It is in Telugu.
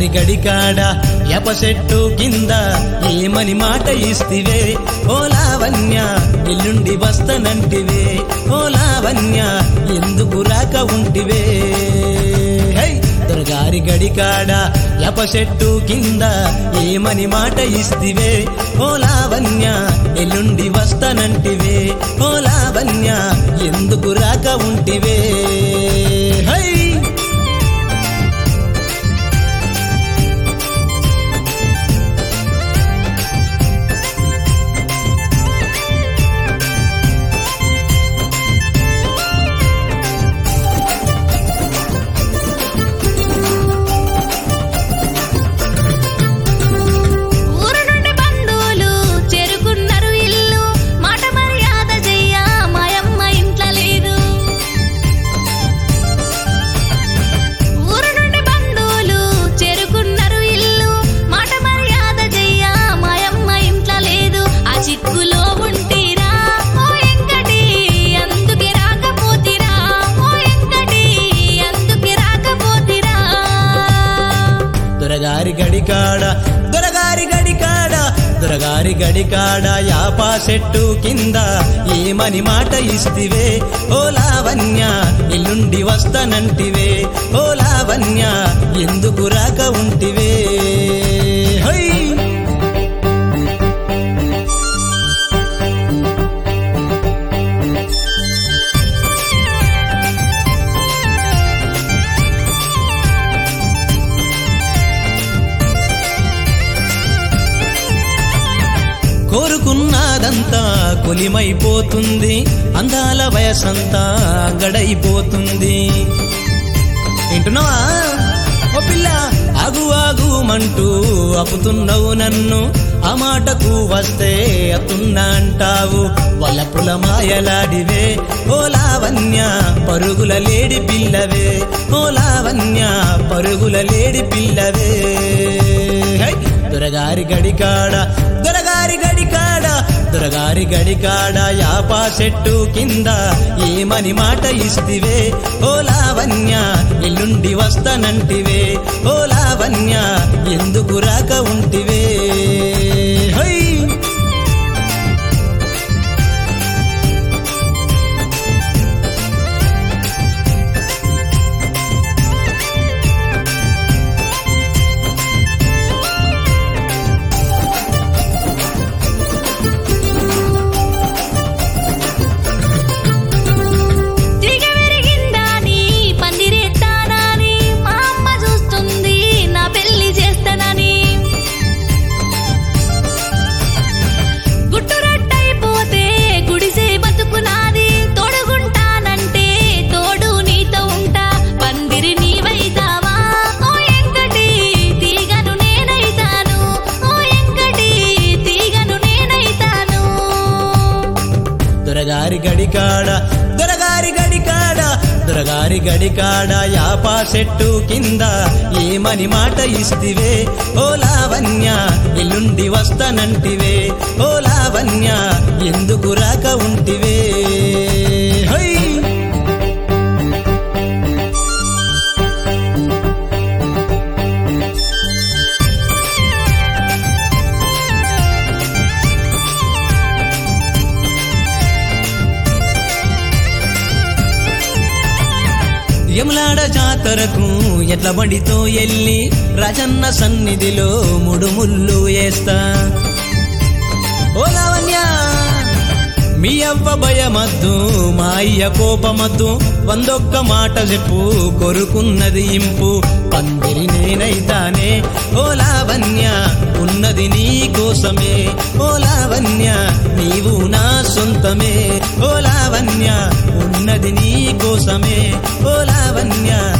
గడికాడ యప చెట్టు కింద ఏమని మాట ఇస్తివే ఓ లావణ్య ఎల్లుండి వస్తనంటివే ఓ లావణ్య ఎందుకు రాక ఉంటివే దొరగారి గడికాడ యప చెట్టు కింద ఏమని మాట ఇస్తివే ఓ లావణ్య ఎల్లుండి వస్తనంటివే ఓ లావణ్య ఎందుకు రాక ఉంటివే దొరగారి గడికాడ యాప చెట్టు కింద ఏమని మాట ఇస్తివే ఓ లావణ్య ఎల్లుండి వస్తనంటివే ఓ లావణ్య ఎందుకు రాక ఉంటివే కోరుకున్నదంతా కొలిమైపోతుంది అందాల వయసంతా గడైపోతుంది వింటున్నావా ఓ పిల్ల ఆగు ఆగుమంటూ అపుతున్నావు నన్ను ఆ మాటకు వస్తే అతున్నా అంటావు వలపుల మాయలాడివే ఓ లావణ్య పరుగుల లేడి పిల్లవే ఓ లావణ్య పరుగుల లేడి పిల్లవే దొరగారి గడికాడ యాప చెట్టు కింద ఏమని మాట ఇస్తివే ఓ లావణ్య ఎల్లుండి వస్తనంటివే ఓ లావణ్య ఎందుకు రాక ఉంటివే దొరగారి గడికాడ యాప చెట్టు కింద ఏమని మాట ఇస్తివే ఓ లావణ్య ఎల్లుండి వస్తనంటివే ఓ లావణ్య ఎందుకు రాక ఉంటివే యములాడ జాతరకు ఎడ్ల బండితో ఎల్లి రాజన్న సన్నిధిలో ముడుముళ్ళు వేస్తా ఓ లావణ్య మీ అవ్వ భయమద్దు మా అయ్య కోపమద్దు వందొక్క మాట చెప్పు కొరుకున్నది ఇంపు పందిరి నేనైతానే ఓ లావణ్య ఉన్నది నీ కోసమే ఓ లావణ్య నీవు నా సొంతమే ఓ లావణ్య ఉన్నది నీ కోసమే ఓ లావణ్య